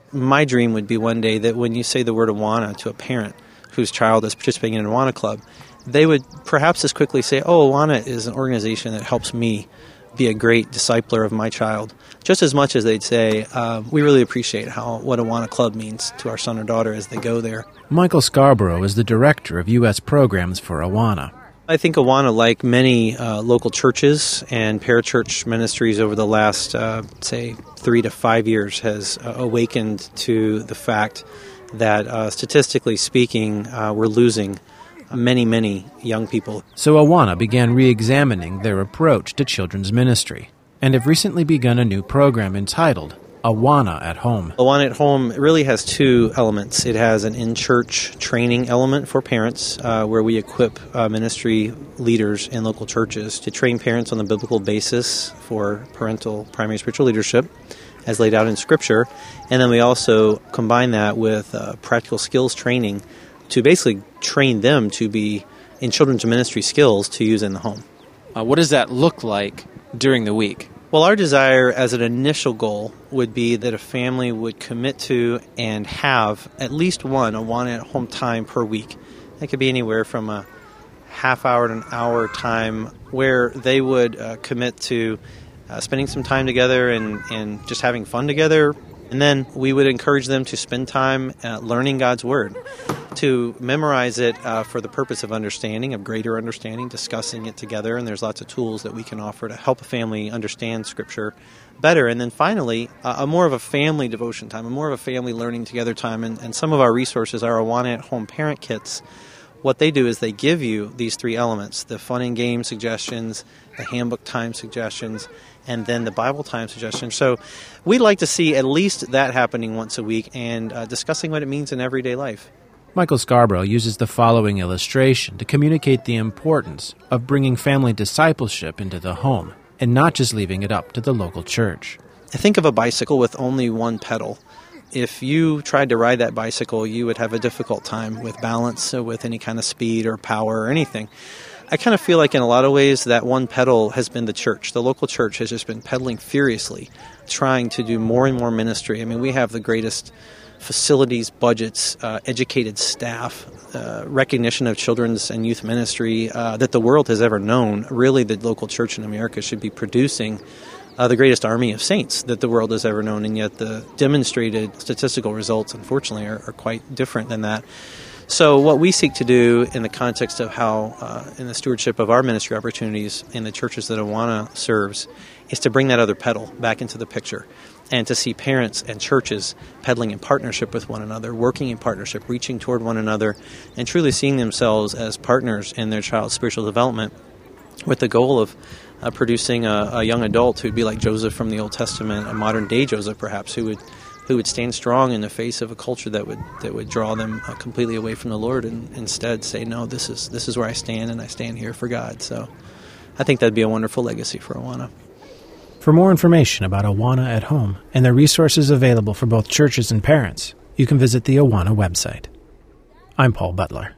My dream would be one day that when you say the word Awana to a parent whose child is participating in an Awana club, they would perhaps as quickly say, oh, Awana is an organization that helps me be a great discipler of my child, just as much as they'd say, we really appreciate what Awana Club means to our son or daughter as they go there. Michael Scarborough is the director of U.S. programs for Awana. I think Awana, like many local churches and parachurch ministries over the last, 3 to 5 years, has awakened to the fact that, statistically speaking, we're losing many young people. So Awana began re-examining their approach to children's ministry and have recently begun a new program entitled Awana at Home. Awana at Home really has two elements. It has an in-church training element for parents where we equip ministry leaders in local churches to train parents on the biblical basis for parental primary spiritual leadership as laid out in Scripture. And then we also combine that with practical skills training to basically train them to be in children's ministry skills to use in the home. What does that look like during the week? Well, our desire as an initial goal would be that a family would commit to and have at least one Awana at Home time per week. That could be anywhere from a half hour to an hour time where they would commit to spending some time together and just having fun together. And then we would encourage them to spend time learning God's Word, to memorize it for the purpose of understanding, of greater understanding, discussing it together. And there's lots of tools that we can offer to help a family understand Scripture better. And then finally, a more of a family devotion time, a more of a family learning together time. And some of our resources, our Awana at Home parent kits, what they do is they give you these three elements: the fun and game suggestions, the handbook time suggestions, and then the Bible time suggestions. So we'd like to see at least that happening once a week and discussing what it means in everyday life. Michael Scarborough uses the following illustration to communicate the importance of bringing family discipleship into the home and not just leaving it up to the local church. I think of a bicycle with only one pedal. If you tried to ride that bicycle, you would have a difficult time with balance, with any kind of speed or power or anything. I kind of feel like in a lot of ways that one pedal has been the church. The local church has just been pedaling furiously, trying to do more and more ministry. I mean, we have the greatest facilities, budgets, educated staff, recognition of children's and youth ministry that the world has ever known. Really, the local church in America should be producing the greatest army of saints that the world has ever known, and yet the demonstrated statistical results, unfortunately, are quite different than that. So what we seek to do in the context of how, in the stewardship of our ministry opportunities in the churches that Awana serves, is to bring that other pedal back into the picture and to see parents and churches pedaling in partnership with one another, working in partnership, reaching toward one another, and truly seeing themselves as partners in their child's spiritual development with the goal of producing a young adult who would be like Joseph from the Old Testament, a modern-day Joseph perhaps, who would stand strong in the face of a culture that would draw them completely away from the Lord, and instead say, no, this is where I stand, and I stand here for God. So I think that'd be a wonderful legacy for Awana. For more information about Awana at Home and the resources available for both churches and parents, you can visit the Awana website. I'm Paul Butler.